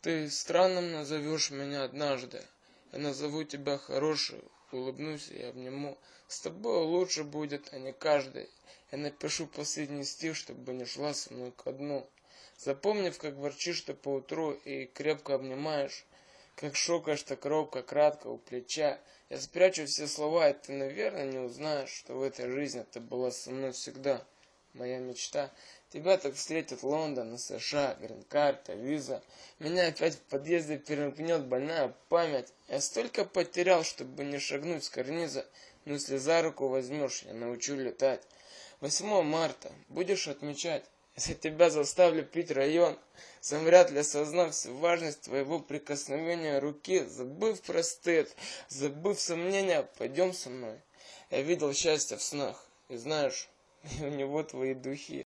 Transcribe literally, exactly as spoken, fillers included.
Ты странным назовешь меня однажды. Я назову тебя хорошей, улыбнусь и обниму. С тобой лучше будет, а не каждый. Я напишу последний стих, чтобы не шла со мной ко дну. Запомнив, как ворчишь ты поутру и крепко обнимаешь, как шокаешь так робко, кратко у плеча. Я спрячу все слова, и ты, наверное, не узнаешь, что в этой жизни ты была со мной всегда. Моя мечта. Тебя так встретит Лондон и США, грин-карта, виза. Меня опять в подъезде перемкнет больная память. Я столько потерял, чтобы не шагнуть с карниза. Но если за руку возьмешь, я научу летать. восьмое марта. Будешь отмечать? Если тебя заставлю пить район, сам вряд ли осознав всю важность твоего прикосновения руки, забыв про стыд, забыв сомнения, пойдем со мной. Я видел счастье в снах, и знаешь, и у него твои духи.